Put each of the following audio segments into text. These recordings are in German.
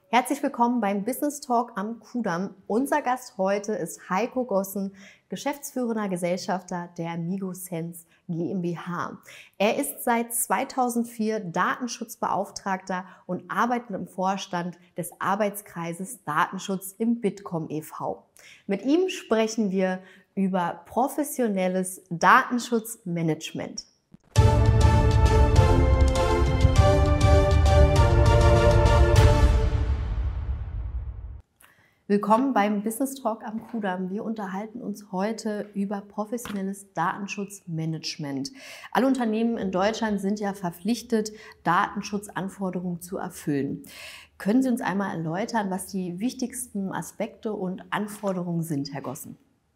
Herzlich willkommen beim Business Talk am Kudamm. Unser Gast heute ist Heiko Gossen, geschäftsführender Gesellschafter der Migosense GmbH. Er ist seit 2004 Datenschutzbeauftragter und arbeitet im Vorstand des Arbeitskreises Datenschutz im Bitkom e.V. Mit ihm sprechen wir über professionelles Datenschutzmanagement. Willkommen beim Business Talk am Kudamm. Wir unterhalten uns heute über professionelles Datenschutzmanagement. Alle Unternehmen in Deutschland sind ja verpflichtet, Datenschutzanforderungen zu erfüllen. Können Sie uns einmal erläutern, was die wichtigsten Aspekte und Anforderungen sind, Herr Gossen?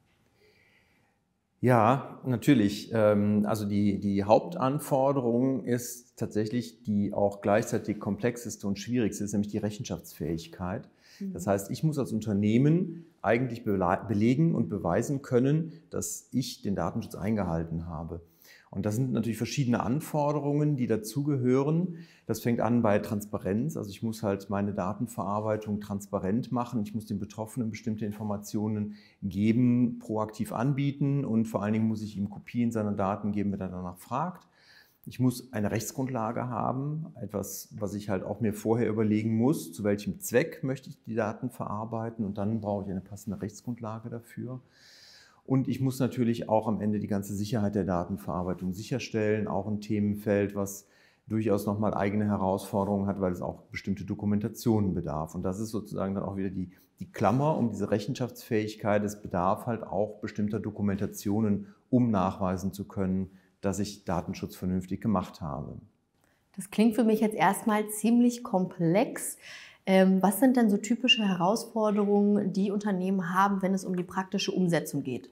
Ja, natürlich. Also die Hauptanforderung ist tatsächlich die auch gleichzeitig komplexeste und schwierigste, ist nämlich die Rechenschaftsfähigkeit. Das heißt, ich muss als Unternehmen eigentlich belegen und beweisen können, dass ich den Datenschutz eingehalten habe. Und das sind natürlich verschiedene Anforderungen, die dazugehören. Das fängt an bei Transparenz. Also ich muss halt meine Datenverarbeitung transparent machen. Ich muss den Betroffenen bestimmte Informationen geben, proaktiv anbieten und vor allen Dingen muss ich ihm Kopien seiner Daten geben, wenn er danach fragt. Ich muss eine Rechtsgrundlage haben, etwas, was ich halt auch mir vorher überlegen muss, zu welchem Zweck möchte ich die Daten verarbeiten und dann brauche ich eine passende Rechtsgrundlage dafür. Und ich muss natürlich auch am Ende die ganze Sicherheit der Datenverarbeitung sicherstellen, auch ein Themenfeld, was durchaus nochmal eigene Herausforderungen hat, weil es auch bestimmte Dokumentationen bedarf. Und das ist sozusagen dann auch wieder die Klammer um diese Rechenschaftsfähigkeit. Es bedarf halt auch bestimmter Dokumentationen, um nachweisen zu können, dass ich Datenschutz vernünftig gemacht habe. Das klingt für mich jetzt erstmal ziemlich komplex. Was sind denn so typische Herausforderungen, die Unternehmen haben, wenn es um die praktische Umsetzung geht?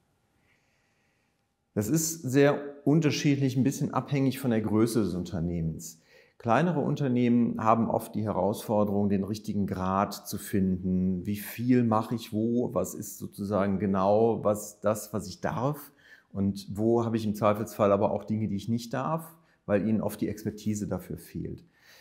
Das ist sehr unterschiedlich, ein bisschen abhängig von der Größe des Unternehmens. Kleinere Unternehmen haben oft die Herausforderung, den richtigen Grad zu finden. Wie viel mache ich wo? Was ist sozusagen genau was ich darf? Und wo habe ich im Zweifelsfall aber auch Dinge, die ich nicht darf, weil ihnen oft die Expertise dafür fehlt.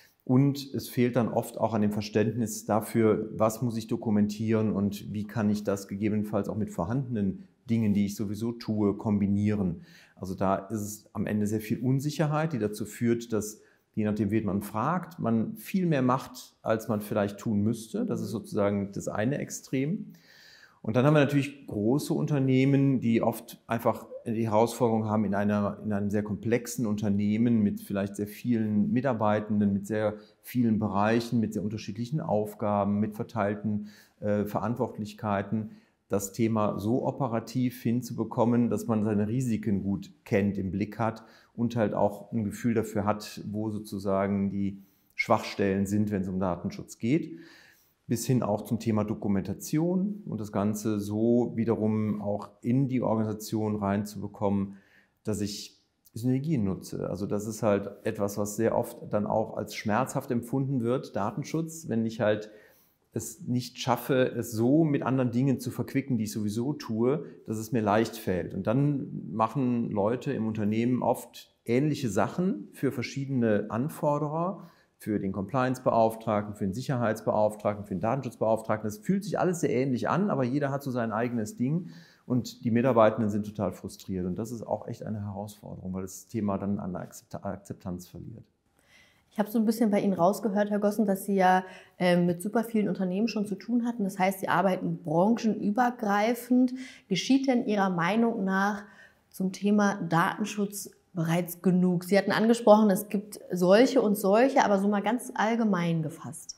Und es fehlt dann oft auch an dem Verständnis dafür, was muss ich dokumentieren und wie kann ich das gegebenenfalls auch mit vorhandenen Dingen, die ich sowieso tue, kombinieren. Also da ist es am Ende sehr viel Unsicherheit, die dazu führt, dass, je nachdem, wen man fragt, man viel mehr macht, als man vielleicht tun müsste. Das ist sozusagen das eine Extrem. Und dann haben wir natürlich große Unternehmen, die oft einfach die Herausforderung haben, in einem sehr komplexen Unternehmen mit vielleicht sehr vielen Mitarbeitenden, mit sehr vielen Bereichen, mit sehr unterschiedlichen Aufgaben, mit verteilten Verantwortlichkeiten, das Thema so operativ hinzubekommen, dass man seine Risiken gut kennt, im Blick hat und halt auch ein Gefühl dafür hat, wo sozusagen die Schwachstellen sind, wenn es um Datenschutz geht. Bis hin auch zum Thema Dokumentation und das Ganze so wiederum auch in die Organisation reinzubekommen, dass ich Synergien nutze. Also das ist halt etwas, was sehr oft dann auch als schmerzhaft empfunden wird, Datenschutz, wenn ich halt es nicht schaffe, es so mit anderen Dingen zu verquicken, die ich sowieso tue, dass es mir leicht fällt. Und dann machen Leute im Unternehmen oft ähnliche Sachen für verschiedene Anforderer, für den Compliance-Beauftragten, für den Sicherheitsbeauftragten, für den Datenschutzbeauftragten. Das fühlt sich alles sehr ähnlich an, aber jeder hat so sein eigenes Ding und die Mitarbeitenden sind total frustriert. Und das ist auch echt eine Herausforderung, weil das Thema dann an der Akzeptanz verliert. Ich habe so ein bisschen bei Ihnen rausgehört, Herr Gossen, dass Sie ja mit super vielen Unternehmen schon zu tun hatten. Das heißt, Sie arbeiten branchenübergreifend. Geschieht denn Ihrer Meinung nach zum Thema Datenschutz bereits genug? Sie hatten angesprochen, es gibt solche und solche, aber so mal ganz allgemein gefasst.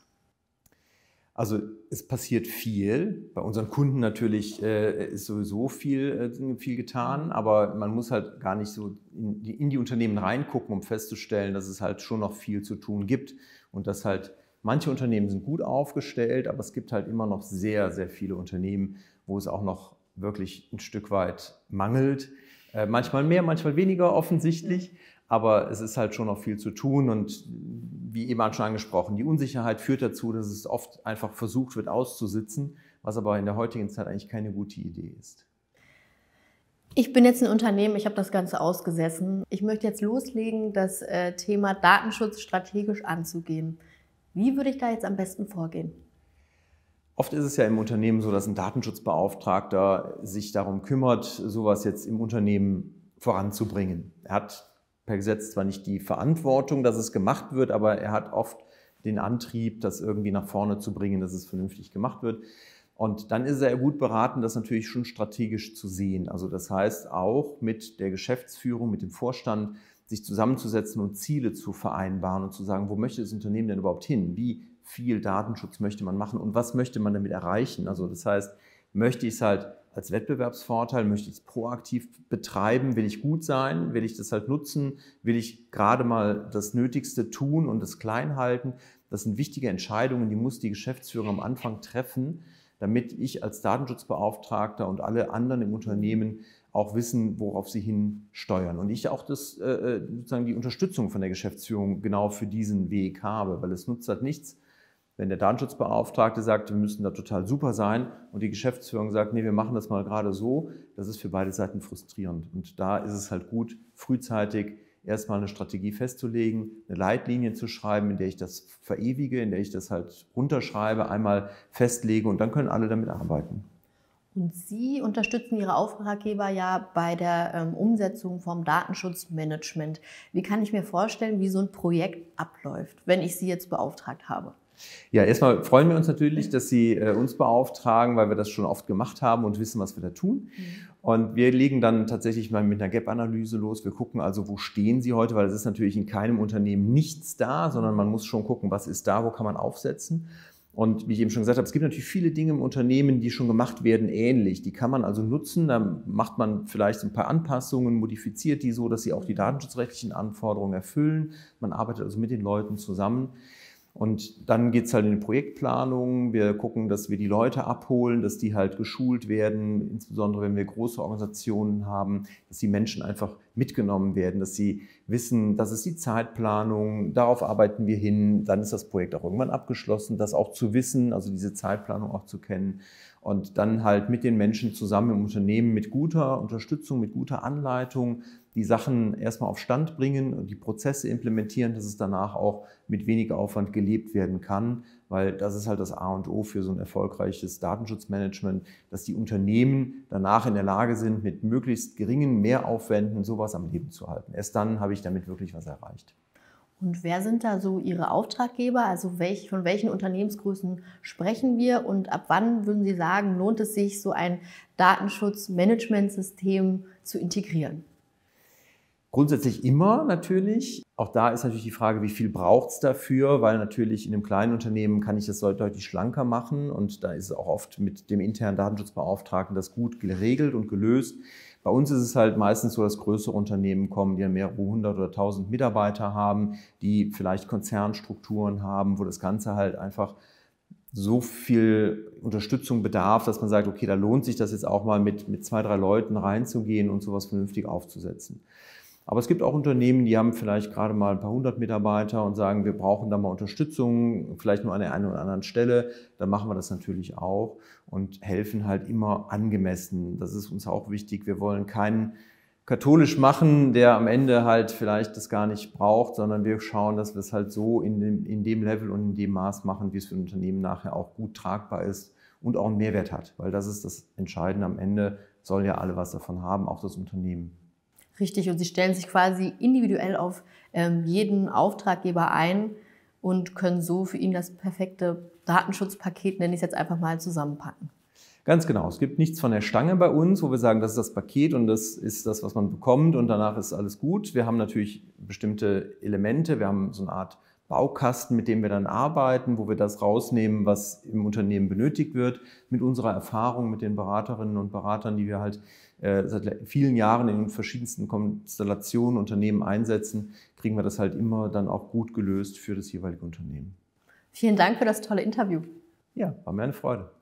Also es passiert viel. Bei unseren Kunden natürlich ist sowieso viel getan, aber man muss halt gar nicht so in die Unternehmen reingucken, um festzustellen, dass es halt schon noch viel zu tun gibt und dass halt manche Unternehmen sind gut aufgestellt, aber es gibt halt immer noch sehr, sehr viele Unternehmen, wo es auch noch wirklich ein Stück weit mangelt. Manchmal mehr, manchmal weniger offensichtlich, aber es ist halt schon noch viel zu tun und wie eben schon angesprochen, die Unsicherheit führt dazu, dass es oft einfach versucht wird auszusitzen, was aber in der heutigen Zeit eigentlich keine gute Idee ist. Ich bin jetzt ein Unternehmen, ich habe das Ganze ausgesessen. Ich möchte jetzt loslegen, das Thema Datenschutz strategisch anzugehen. Wie würde ich da jetzt am besten vorgehen? Oft ist es ja im Unternehmen so, dass ein Datenschutzbeauftragter sich darum kümmert, sowas jetzt im Unternehmen voranzubringen. Er hat per Gesetz zwar nicht die Verantwortung, dass es gemacht wird, aber er hat oft den Antrieb, das irgendwie nach vorne zu bringen, dass es vernünftig gemacht wird. Und dann ist er gut beraten, das natürlich schon strategisch zu sehen. Also das heißt auch mit der Geschäftsführung, mit dem Vorstand, sich zusammenzusetzen und Ziele zu vereinbaren und zu sagen, wo möchte das Unternehmen denn überhaupt hin? Wie viel Datenschutz möchte man machen und was möchte man damit erreichen? Also das heißt, möchte ich es halt als Wettbewerbsvorteil, möchte ich es proaktiv betreiben, will ich gut sein, will ich das halt nutzen, will ich gerade mal das Nötigste tun und es klein halten? Das sind wichtige Entscheidungen, die muss die Geschäftsführung am Anfang treffen, damit ich als Datenschutzbeauftragter und alle anderen im Unternehmen auch wissen, worauf sie hinsteuern. Und ich auch sozusagen die Unterstützung von der Geschäftsführung genau für diesen Weg habe, weil es nutzt halt nichts, wenn der Datenschutzbeauftragte sagt, wir müssen da total super sein und die Geschäftsführung sagt, nee, wir machen das mal gerade so, das ist für beide Seiten frustrierend. Und da ist es halt gut, frühzeitig erstmal eine Strategie festzulegen, eine Leitlinie zu schreiben, in der ich das verewige, in der ich das halt runterschreibe, einmal festlege und dann können alle damit arbeiten. Und Sie unterstützen Ihre Auftraggeber ja bei der Umsetzung vom Datenschutzmanagement. Wie kann ich mir vorstellen, wie so ein Projekt abläuft, wenn ich Sie jetzt beauftragt habe? Ja, erstmal freuen wir uns natürlich, dass Sie uns beauftragen, weil wir das schon oft gemacht haben und wissen, was wir da tun. Und wir legen dann tatsächlich mal mit einer Gap-Analyse los. Wir gucken also, wo stehen Sie heute, weil es ist natürlich in keinem Unternehmen nichts da, sondern man muss schon gucken, was ist da, wo kann man aufsetzen. Und wie ich eben schon gesagt habe, es gibt natürlich viele Dinge im Unternehmen, die schon gemacht werden, ähnlich. Die kann man also nutzen, da macht man vielleicht ein paar Anpassungen, modifiziert die so, dass sie auch die datenschutzrechtlichen Anforderungen erfüllen. Man arbeitet also mit den Leuten zusammen. Und dann geht es halt in die Projektplanung. Wir gucken, dass wir die Leute abholen, dass die halt geschult werden, insbesondere wenn wir große Organisationen haben, dass die Menschen einfach mitgenommen werden, dass sie wissen, das ist die Zeitplanung, darauf arbeiten wir hin, dann ist das Projekt auch irgendwann abgeschlossen, das auch zu wissen, also diese Zeitplanung auch zu kennen und dann halt mit den Menschen zusammen im Unternehmen mit guter Unterstützung, mit guter Anleitung die Sachen erstmal auf Stand bringen und die Prozesse implementieren, dass es danach auch mit weniger Aufwand gelebt werden kann, weil das ist halt das A und O für so ein erfolgreiches Datenschutzmanagement, dass die Unternehmen danach in der Lage sind, mit möglichst geringen Mehraufwänden sowas am Leben zu halten. Erst dann habe ich damit wirklich was erreicht. Und wer sind da so Ihre Auftraggeber? Also von welchen Unternehmensgrößen sprechen wir und ab wann würden Sie sagen, lohnt es sich, so ein Datenschutzmanagementsystem zu integrieren? Grundsätzlich immer natürlich. Auch da ist natürlich die Frage, wie viel braucht es dafür, weil natürlich in einem kleinen Unternehmen kann ich das deutlich schlanker machen und da ist es auch oft mit dem internen Datenschutzbeauftragten das gut geregelt und gelöst. Bei uns ist es halt meistens so, dass größere Unternehmen kommen, die mehrere hundert oder tausend Mitarbeiter haben, die vielleicht Konzernstrukturen haben, wo das Ganze halt einfach so viel Unterstützung bedarf, dass man sagt, okay, da lohnt sich das jetzt auch mal mit 2, 3 Leuten reinzugehen und sowas vernünftig aufzusetzen. Aber es gibt auch Unternehmen, die haben vielleicht gerade mal ein paar hundert Mitarbeiter und sagen, wir brauchen da mal Unterstützung, vielleicht nur an der einen oder anderen Stelle. Dann machen wir das natürlich auch und helfen halt immer angemessen. Das ist uns auch wichtig. Wir wollen keinen katholisch machen, der am Ende halt vielleicht das gar nicht braucht, sondern wir schauen, dass wir es halt so in dem Level und in dem Maß machen, wie es für ein Unternehmen nachher auch gut tragbar ist und auch einen Mehrwert hat. Weil das ist das Entscheidende. Am Ende sollen ja alle was davon haben, auch das Unternehmen. Richtig, und Sie stellen sich quasi individuell auf jeden Auftraggeber ein und können so für ihn das perfekte Datenschutzpaket, nenne ich es jetzt einfach mal, zusammenpacken. Ganz genau. Es gibt nichts von der Stange bei uns, wo wir sagen, das ist das Paket und das ist das, was man bekommt und danach ist alles gut. Wir haben natürlich bestimmte Elemente. Wir haben so eine Art Baukasten, mit dem wir dann arbeiten, wo wir das rausnehmen, was im Unternehmen benötigt wird. Mit unserer Erfahrung, mit den Beraterinnen und Beratern, die wir halt seit vielen Jahren in verschiedensten Konstellationen Unternehmen einsetzen, kriegen wir das halt immer dann auch gut gelöst für das jeweilige Unternehmen. Vielen Dank für das tolle Interview. Ja, war mir eine Freude.